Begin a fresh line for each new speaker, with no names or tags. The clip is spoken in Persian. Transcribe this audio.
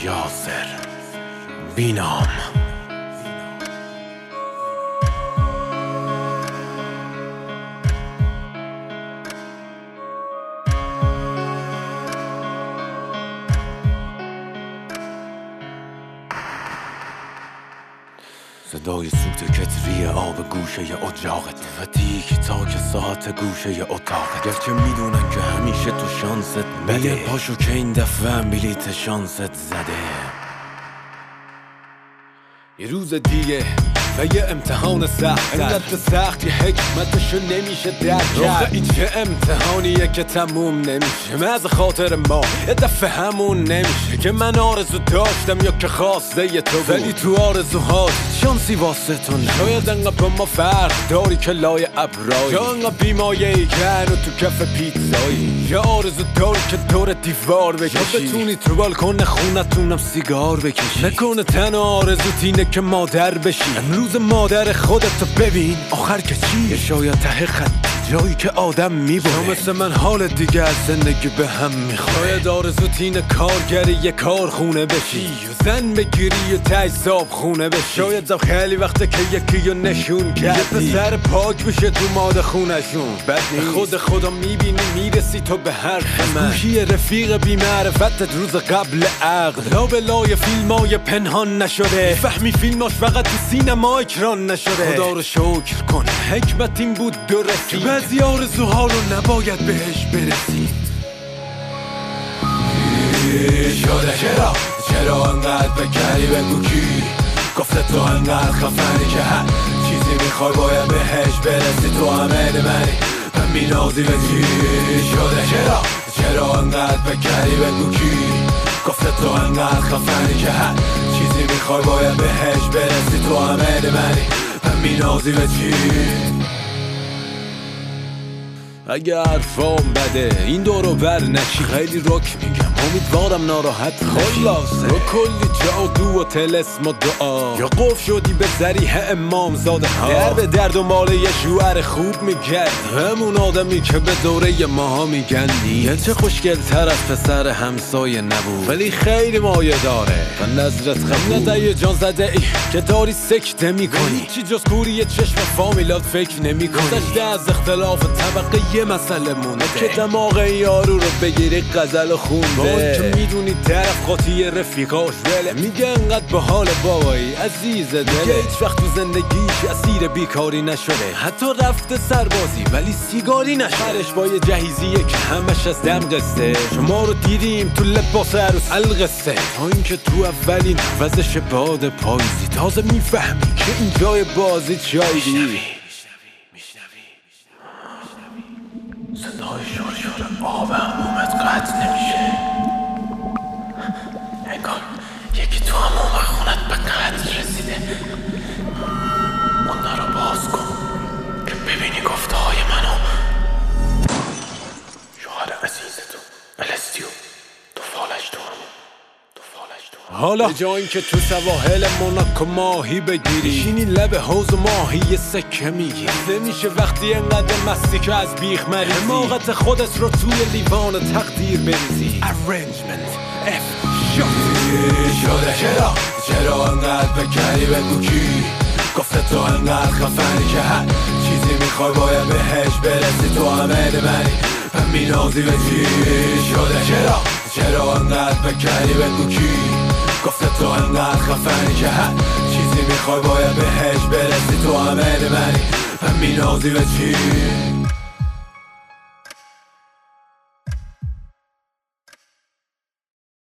یاسر بینام. صدای سوت کتری آب گوشه اجاقت و تیک تاک ساعت گوشه اتاقت. گرچه میدونن که همیشه تو شانست بده، پاشو که این دفعه بلیت شانست زده. یه روز دیگه و یه امتحان سخت، اینقدر سخت یه حکمتشو نمیشه درک کرد. این چه امتحانیه که تموم نمیشه، مز خاطر ما یه دفعه همون نمیشه که من آرزو داشتم یا که خواسته ی تو بود، ولی تو آرزوهات شانسی واسه تو نه. شاید انقدر با ما فرق داری که لای ابرایی، یا انقدر بیمایه‌ای که هنو تو کف پیتزایی، یا آرزو داری که دور دیوار بکشی، یا بتونی تو بالکن خونتونم سیگار بکشی. نکنه تنها آرزوت اینه که مادر بشی. امروز مادر خودتو ببین آخر که چی؟ شاید ته خط جایی که آدم میبره، یا مثل من حال دیگه از زندگی به هم میخوره. شاید آرزوت اینه کارگری یه کارخونه بشی، و زن بگیری و ته صاحب خونه بشی. شاید زب خیلی وقته که یکی رو نشون کردی، یه پسر پاک بشه تو ماده خونشون. بد نیست خدا میبینی میرسی تو به حرف من، گوشی رفیق بی‌معرفتت روز قبل عقد. لا به لای فیلمای پنهان نشده، فهمی فیلماش فقط تو سینما اکران نشده. خدا رو شکر کن حکمت این بود درستی، بعضی آرزوها رو نباید بهش برسی. شده چرا انقدر بکری بگو کی گفته تو انقدر خفنی که هر چیزی میخوای باید بهش برسی. تو همه منی و مینازی به چی شده. چرا انقدر بکری بگو کی گفته تو انقدر خفنی که هر چیزی میخوای باید بهش برسی. تو همه منی و مینازی به چی. اگه حرفام بده این دورو بر نشی، خیلی رک میگم امیدوارم ناراحت خلاصه. رو کلی جادو و طلسم و دعا، یا قف شدی به ذریح امام زاده ها. در به درد و مال یه شوهر خوب میگردی، همون آدمی که به دوره ماها میگندی. یه چه خوشگل تر از پسر همسایه نبود، ولی خیلی مایه داره و نظرت قبول. ندهی جان زده ای که داری سکته میکنی، چی جز کوری چشم فامیلات فکر نمی کنی. گذشته از اختلاف طبقه یه مسئله مونده که دماغ یارو رو بگیری غزل خونده. که میدونی طرف قاطی رفیقاش وله، میگه انقدر به حال بابایی عزیز دله. هیچ وقت تو زندگیش اسیر بیکاری نشده، حتی رفته سربازی ولی سیگاری نشده. با یه جهیزیه که همش از دم قصه، شما رو دیدیم تو لباس عروس القصه. تا اینکه تو اولین وزش باد پاییزی تازه میفهمی که این جای بازی چایدی. صدای شور آب عمومت قطع نمیشه، انگار یکی تو عموم خونت به قطع رسیده. اونا رو باز کن که ببینی گفته های منو. شوهر عزیزتو الستیو تو فالش تو هم. حالا به جایی که تو سواحل موناکو ماهی بگیری، شینی لب حوض ماهی یه سکه میگیری. نمیشه وقتی انقدر مستی که از بیخ مریضی، حماقت خودت رو توی لیوان تقدیر بریزی. Arrangement F شده. چرا انقدر بکری بگو کی گفته تو انقدر خفنی که هر چیزی میخوای باید بهش برسی. تو همه منی و مینازی به چی شده. چرا انقدر بکری بگو کی گفته تو انقدر خفنی که هر چیزی میخوای باید بهش برسی. تو همه منی و مینازی به چی.